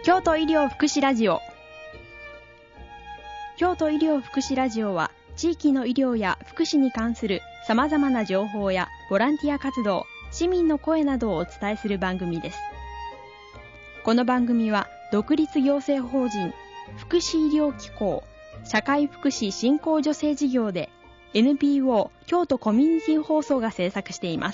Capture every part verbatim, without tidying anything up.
京都医療福祉ラジオ。京都医療福祉ラジオは地域の医療や福祉に関するさまざまな情報やボランティア活動、市民の声などをお伝えする番組です。この番組は独立行政法人福祉医療機構社会福祉振興助成事業で エヌピーオー 京都コミュニティ放送が制作しています。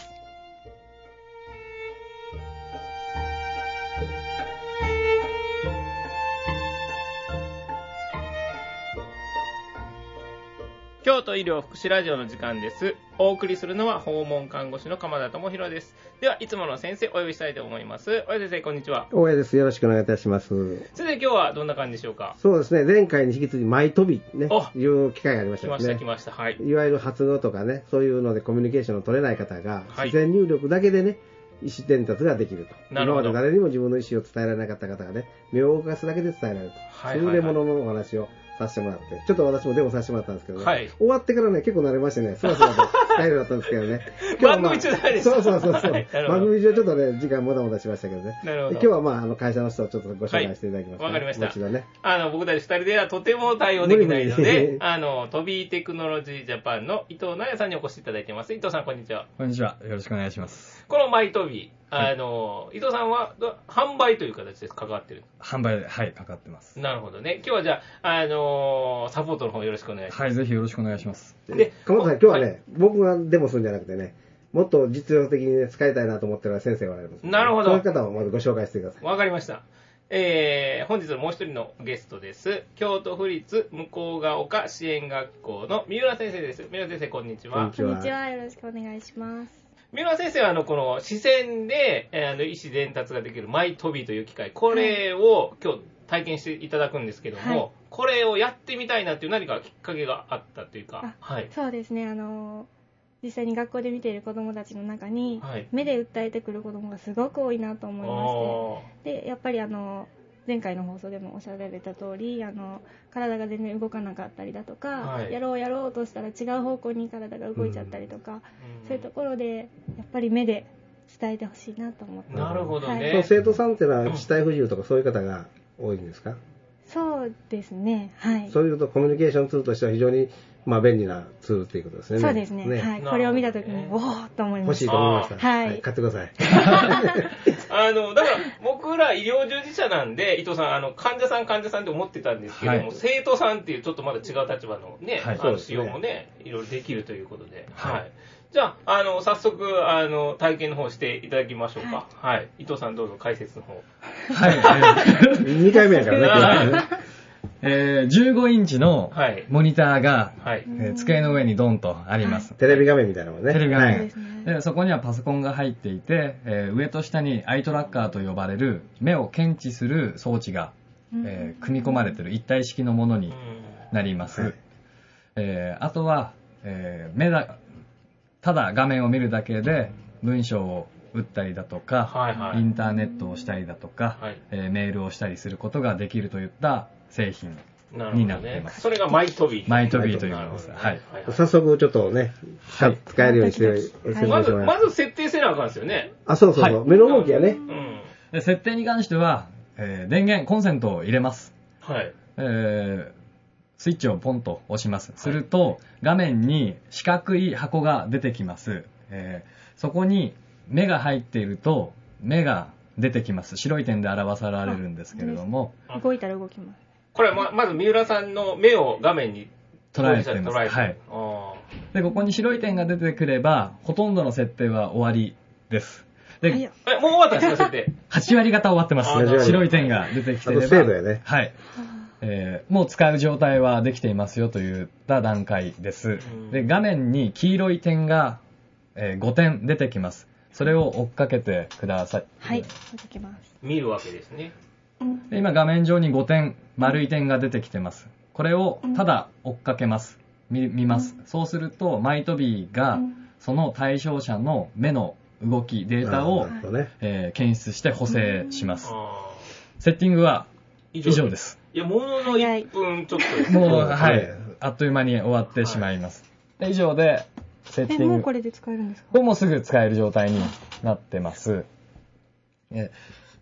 京都医療福祉ラジオの時間です。お送りするのは訪問看護師の鎌田智博です。では、いつもの先生お呼びしたいと思います。大江先生、こんにちは。 大江です。よろしくお願いいたします。 先生、今日はどんな感じでしょうか？ そうですね、前回に引き続き舞飛びね、いう機会がありましたね。 来ました、来ました。はい。 いわゆる発語とかね、そういうのでコミュニケーションの取れない方が、 はい、 自然入力だけでね、意思伝達ができると。 なるほど。 今まで誰にも自分の意思を伝えられなかった方がね、目を動かすだけで伝えられると。はいはいはい、優れもののお話をさせてもらって、ちょっと私もデモさせてもらったんですけどね、はい、終わってからね、結構慣れましてね、すらすらと伝えるようになったんですけどね。 今日は、まあ、番組中じゃないですか。 そうそうそうそう。はい、番組中ちょっとね、時間もだもだしましたけどね。 なるほど。 今日はまあ、あの会社の人をちょっとご紹介していただきます、ね。 わ、はい、かりました。 もちろんね。 あの、僕たち二人ではとても対応できないので、あの、飛びテクノロジージャパンの伊藤奈也さんにお越しいただいています。伊藤さん、こんにちは。 こんにちは。よろしくお願いします。 このマイトビー、あの、はい、伊藤さんは販売という形で関わってる？ 販売で、はい、関わってます。 なるほどね。今日はじゃあ、あのー、サポートの方よろしくお願いします。 はい、ぜひよろしくお願いします。 で、鎌田さん、今日はね、はい、僕がデモするんじゃなくてね、もっと実用的に、ね、使いたいなと思ってる先生がおられます、ね。 なるほど。 そういう方をまずご紹介してください。 わかりました。えー、本日のもう一人のゲストです。京都府立向ヶ丘支援学校の三浦先生です。三浦先生、こんにちは。 こんにちは。よろしくお願いします。 三浦先生はあのこの視線で、えー、あの意思伝達ができるマイトビという機械、これを今日体験していただくんですけども、はい、これをやってみたいなっていう何かきっかけがあったというか、はい、 そうですね、あの実際に学校で見ている子どもたちの中に、はい、目で訴えてくる子どもがすごく多いなと思いまして、でやっぱりあの前回の放送でもおっしゃられた通り、あの体が全然動かなかったりだとか、はい、やろうやろうとしたら違う方向に体が動いちゃったりとか、うん、そういうところでやっぱり目で伝えてほしいなと思って。 なるほどね。 はい、生徒さんっていうのは肢体不自由とかそういう方が多いんですか？ そうですね、はい。 そういうとコミュニケーションツールとしては非常にまあ便利なツールということですね。 そうですね。ね、はい。これを見たときに、おーっと思いました。 欲しいと思いました。 はい。 はい、買ってください。 あの、だから僕ら医療従事者なんで、伊藤さん、あの、患者さん患者さんって思ってたんですけども、はい、生徒さんっていうちょっとまだ違う立場のね、はい、あの使用もね、いろいろできるということで。はい。はい、じゃあ、あの、早速、あの、体験の方していただきましょうか。はい。はい、伊藤さんどうぞ解説の方。 はい。 にかいめやからね。 えー、じゅうごインチのモニターが、はいえー、机の上にドンとあります。 テレビ画面みたいなもんね。 テレビ画面。はい、でそこにはパソコンが入っていて、えー、上と下にアイトラッカーと呼ばれる目を検知する装置が、えー、組み込まれている一体式のものになります。はいえー、あとは、えー、目だ、ただ画面を見るだけで文章を打ったりだとか、はいはい、インターネットをしたりだとか、はいえー、メールをしたりすることができるといった製品になっています。 ね、それがマイトビー。 マイトビーというものです。はい。 早速ちょっとね、はい、使えるようにして、はい、 まず、まず設定せなあかんですよね。 あ、そうそうそう。はい、目の動きやね。うん、 で設定に関しては、えー、電源、コンセントを入れます。 はい。 えー、スイッチをポンと押します。すると、はい、画面に四角い箱が出てきます。えー、そこに目が入っていると、目が出てきます。白い点で表されるんですけれども。 動いたら動きます。 これは ま, まず三浦さんの目を画面に捉えています。はい。で、ここに白い点が出てくれば、ほとんどの設定は終わりです。で、 え、もう終わったんですか、設定？ はち割方終わってます。白い点が出てきてれば。 精度やね。 はい。えー、もう使う状態はできていますよといった段階です。で、画面に黄色い点が、えー、ごてん出てきます。それを追っかけてください。 はい、追っかけます。 見るわけですね。 で今画面上にごてん、丸い点が出てきてます。これをただ追っかけます。見、見ます。そうすると、マイトビーがその対象者の目の動き、データを、ねえー、検出して補正します。セッティングは以上です。 いや、もののいっぷんちょっとです。 もう、はい。あっという間に終わってしまいます。はい、で以上で、セッティング。 もうこれで使えるんですか？ これもすぐ使える状態になってます。え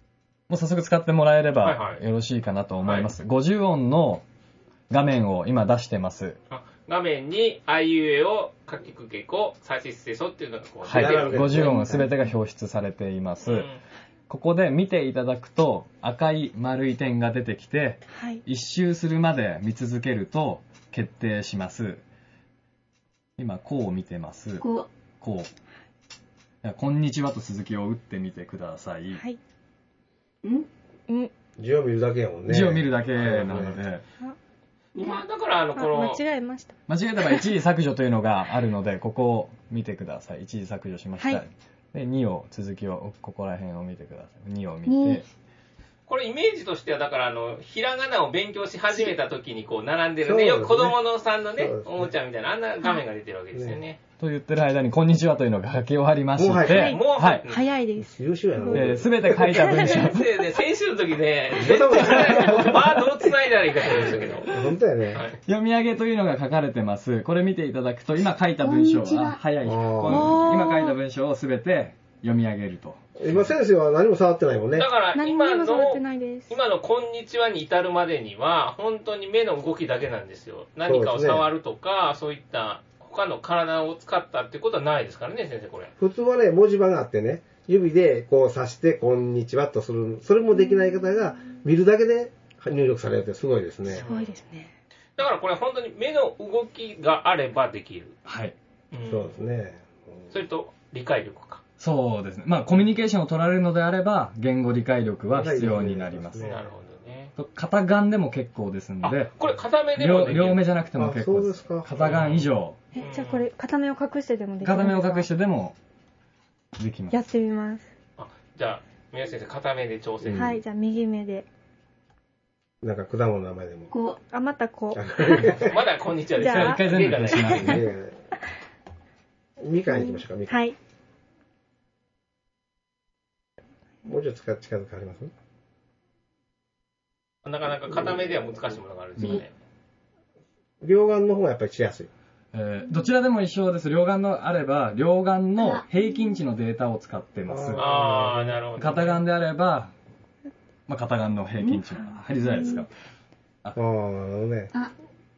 もう早速使ってもらえればよろしいかなと思います。はいはい、ごじゅう音の画面を今出してます。 あ、画面にあいうえお、かきくけこ、さしすせそっていうのがこう出てるわけですね。 はい、ごじゅう音すべてが表出されています。うん、ここで見ていただくと赤い丸い点が出てきて、はい、一周するまで見続けると決定します。今こう見てます。こう。こう。こんにちはと続きを打ってみてください。はい。 んん字を見るだけやもんね。 字を見るだけなので。 今だからあのこの間違えました。 間違えたら一時削除というのがあるので、ここを見てください。一時削除しました。はい、でにを続きをここら辺を見てください。にを見て。 これイメージとしてはだからあのひらがなを勉強し始めた時にこう並んでるね、よく子供のさんのねおもちゃみたいなあんな画面が出てるわけですよね。 と言ってる間にこんにちはというのが書き終わりまして、もうはい、もうはい、早いです。 優秀やな。 すべて書いた文章。 先生ね、先週の時ね、絶対バーどう繋いだらいいかと思いましたけど。 本当やね、 はい。読み上げというのが書かれてます。これ見ていただくと今書いた文章は早い。今書いた文章をすべて読み上げると。 今先生は何も触ってないもんね。 だから今の今のこんにちはに至るまでには本当に目の動きだけなんですよ。何かを触るとかそういった他の体を使ったってことはないですからね、先生これ。 普通はね、文字盤があってね、指でこう指してこんにちはとする、それもできない方が見るだけで入力されるってすごいですね。 すごいですね。 だからこれ本当に目の動きがあればできる。 はい。 うん、そうですね。 それと理解力か。 そうですね。まあコミュニケーションを取られるのであれば言語理解力は必要になります。 なるほどね。 片眼でも結構ですので。 これ片目でもできる。 両目じゃなくても結構です。そうですか。片眼以上。 え、じゃあこれ片目を隠してでもできる。 片目を隠してでもできます。 やってみます。 あ、じゃあ宮下先生片目で挑戦。 はい、じゃあ右目で。 なんか果物の名前でも。 こう、あ、またこう。まだこんにちはですね。 一回全部出しますね。 みかんいきましょうか、みかん。 はい。 もうちょっと近づくあります？ なかなか片目では難しいものがあるんですよね。 両眼の方がやっぱりしやすい。 えー、どちらでも一緒です。両眼のあれば、両眼の平均値のデータを使ってます。 ああ、なるほど、ね。 片眼であれば、まあ、片眼の平均値が入りづらいですか。 ああ、なるほどね。あ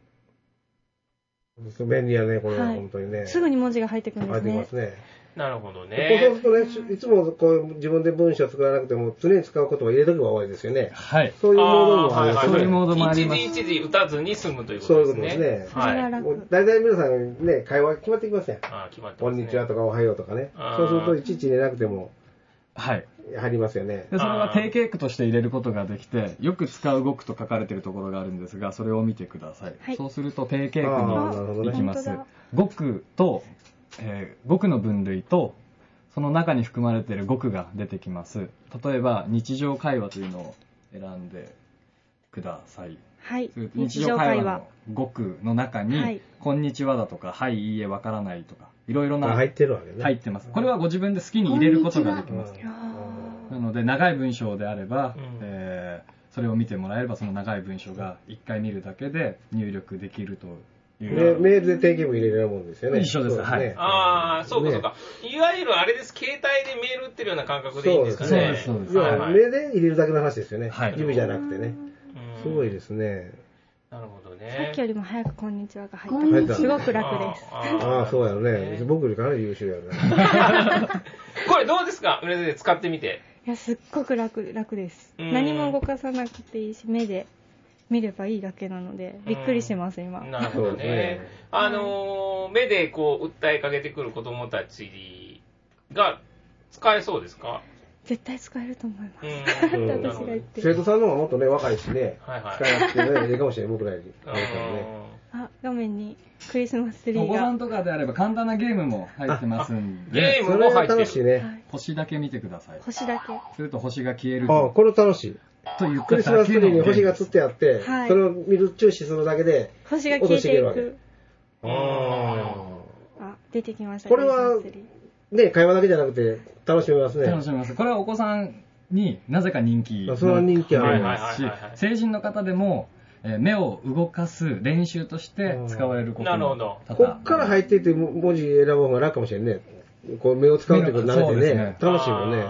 便利やね、これは、はい、本当にね。 すぐに文字が入ってくるんですね。 入ってますね。 なるほどね。 そうするとね、いつもこう自分で文章を作らなくても常に使う言葉を入れとけば多いですよね。 はい。 そういうモードもあります。 そういうモードもあります。 一時一時打たずに済むということですね。そういうことですね。はい。もう大体皆さんね、会話決まってきますやん。ああ、決まってますね。こんにちはとかおはようとかね。そうするといちいち入れなくても。 はい。 入りますよね。 で、それは定型句として入れることができて、よく使う語句と書かれているところがあるんですが、それを見てください。はい、そうすると定型句に行きます。語句と、えー、語句の分類と、その中に含まれている語句が出てきます。例えば、日常会話というのを選んでください。 はい。 日常会話の語句の中に、はい、こんにちはだとか、はい、いいえ、わからないとか、いろいろな。 入ってるわけね。 入ってます。これはご自分で好きに入れることができます。なので、長い文章であれば、うんえー、それを見てもらえれば、その長い文章がいっかい見るだけで入力できるという。 メールで定型文入れるもんですよね。 一緒です。はい。 ああ、そうかそうか。いわゆるあれです。携帯でメール打ってるような感覚でいいんですかね。そうです、そうです。 目で入れるだけの話ですよね。はい。指じゃなくてね。すごいですね。 なるほどね。 さっきよりも早くこんにちはが入った。すごく楽です。 ああ、そうやろね。僕よりかなり優秀やね。これどうですか？皆さん使ってみて。 いや、すっごく楽、楽です。何も動かさなくていいし、目で見ればいいだけなので、びっくりしてます、今。 なるほどね。あのー、目でこう、訴えかけてくる子供たちが使えそうですか？ 絶対使えると思います。私が言って生徒さんの方がもっとね、若いしね、はいはい、使いやすくてね、いいかもしれない、僕らより。 あ、画面にクリスマスツリーが。 お子さんとかであれば簡単なゲームも入ってますんで、 ゲームも入ってる。 楽しいね。 星だけ見てください。 星だけ。 すると星が消えると。 あ、これ楽しい。 と言ったクリスマスツリーに星がつってあって、はい、それを見る、注視するだけで、 星が消えていく。 ああ、出てきました。 これは、ね、会話だけじゃなくて、楽しめますね。 楽しめます。これはお子さんになぜか人気の。 それは人気ありますし、成人の方でも、えー、目を動かす練習として使われることも多々。 こっから入っていって文字選ぶ方が楽かもしれんね。こう目を使うってことになれてね、楽しいもんね。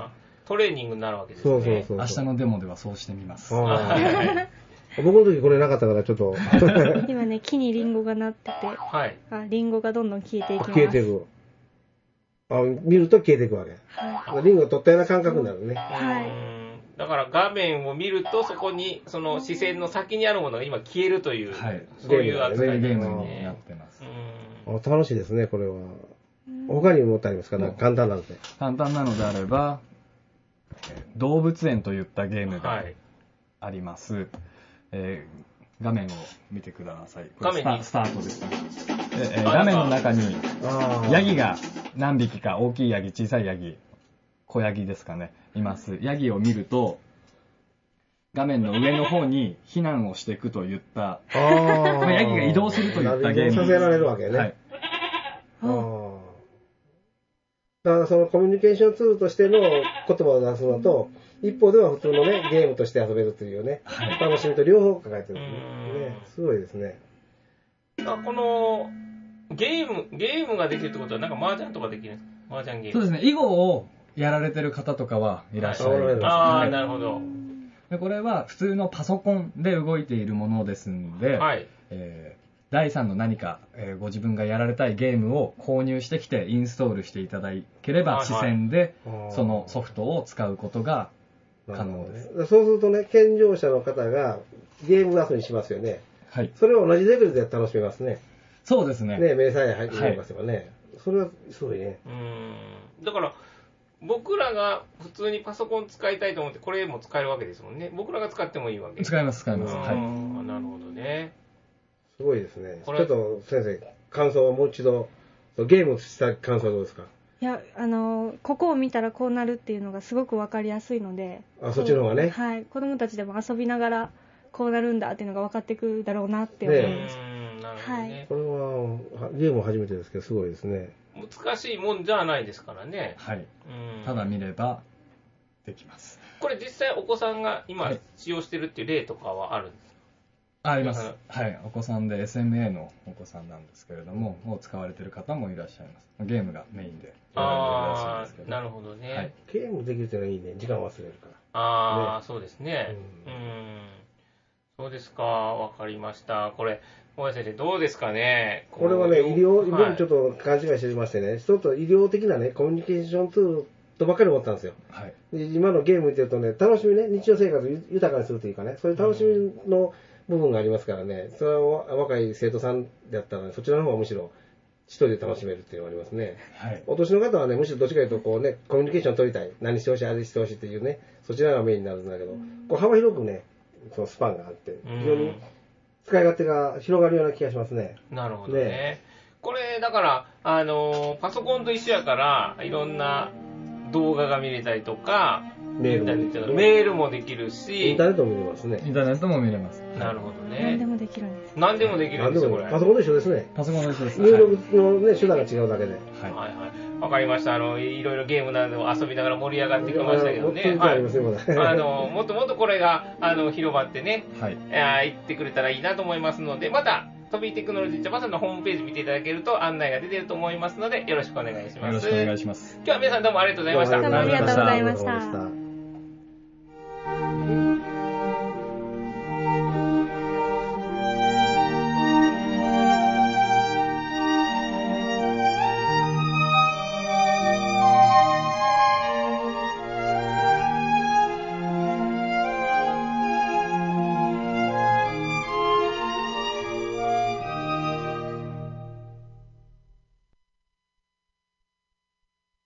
トレーニングになるわけですね。そうそうそうそう。 明日のデモではそうしてみます。 僕の時これなかったからちょっと今ね、木にリンゴがなってて、はい、あリンゴがどんどん消えていきます。 消えていく。あ、見ると消えていくわけ。はい、リンゴを取ったような感覚になるね。はい。 だから画面を見るとそこにその視線の先にあるものが今消えるという、はい、そういう扱いゲームになってます。 あ、楽しいですね、これは。他にもってありますか？なんか簡単なので。 簡単なのであれば、動物園といったゲームがあります。はい、えー、画面を見てください。画面にスタートですね。で、えー、画面の中にヤギが何匹か、大きいヤギ、小さいヤギ、小ヤギですかね、います。ヤギを見ると画面の上の方に避難をしていくといった、あヤギが移動するといったゲームさせられるわけね。はい、あだからそのコミュニケーションツールとしての言葉を出すのと、一方では普通のね、ゲームとして遊べるというね、はい、楽しみと両方抱えてるんですね。すごいですね。 このゲーム、ゲームができるってことは、なんか麻雀とかできるんですか？麻雀ゲーム。 そうですね、囲碁をやられてる方とかはいらっしゃる、はい、 ああ、なるほど。 でこれは普通のパソコンで動いているものですので、はい、えーだいさんの何か、えー、ご自分がやられたいゲームを購入してきてインストールしていただければ、視線でそのソフトを使うことが可能です。 そうするとね、健常者の方がゲーム遊びしますよね。はい。それを同じレベルで楽しめますね。 そうですね。 ね、目さえ入りますよね、はい。それはすごいね。 うん。だから僕らが普通にパソコン使いたいと思ってこれも使えるわけですもんね。僕らが使ってもいいわけ。 使います使います。はい。 なるほどね。 すごいですね。ちょっと先生、感想をもう一度、ゲームをした感想はどうですか？ いや、あの、ここを見たらこうなるっていうのがすごくわかりやすいので、 あ、そっちの方がね。 はい。子供たちでも遊びながらこうなるんだっていうのが分かってくるだろうなって思います。 ね、なるほどね。はい。 これは、ゲーム初めてですけど、すごいですね。 難しいもんじゃないですからね。 はい。ただ見ればできます。 これ実際お子さんが今使用してるっていう例とかはあるんですか？ あります。はい。お子さんで エスエムエー のお子さんなんですけれども、を使われている方もいらっしゃいます。ゲームがメインでやられていらっしゃいますけど。 なるほどね、はい。 ゲームできるっていうのはいいね。時間忘れるから。 ああ、ね、そうですね。うん。うんそうですか。わかりました。これ、大谷先生、どうですかね。 これはね、医療、僕、はい、ちょっと勘違いしてましてね、一つ医療的なね、コミュニケーションツールとばっかり思ったんですよ。はい。で今のゲーム見てるとね、楽しみね、日常生活を豊かにするというかね、そういう楽しみの部分がありますからね、それは若い生徒さんであったら、ね、そちらの方がむしろ一人で楽しめるっていうのがありますね。はい。お年の方はね、むしろどっちかというとこうね、コミュニケーション取りたい、何してほしい、あれしてほしいっていうね、そちらがメインになるんだけど、こう幅広くね、そのスパンがあって、非常に使い勝手が広がるような気がしますね。 なるほどね。ねこれ、だから、あの、パソコンと一緒やから、いろんな動画が見れたりとか、メールも、メールもできるし、 インターネットも見れますね。 インターネットも見れます。 なるほどね。 何でもできるんです。 何でもできるんですよ、これ。 パソコンと一緒ですね。 パソコンと一緒です。 入力のね、手段が違うだけで。 はい。はいはい。わかりました。あの、いろいろゲームなどを遊びながら盛り上がってきましたけどね。はい。あの、もっともっとこれが、あの、広まってね、はい。あ行ってくれたらいいなと思いますので、また、飛びテクノロジージャパンさんのホームページ見ていただけると案内が出てると思いますので、よろしくお願いします。 よろしくお願いします。 今日は皆さんどうもありがとうございました。 どうもありがとうございました。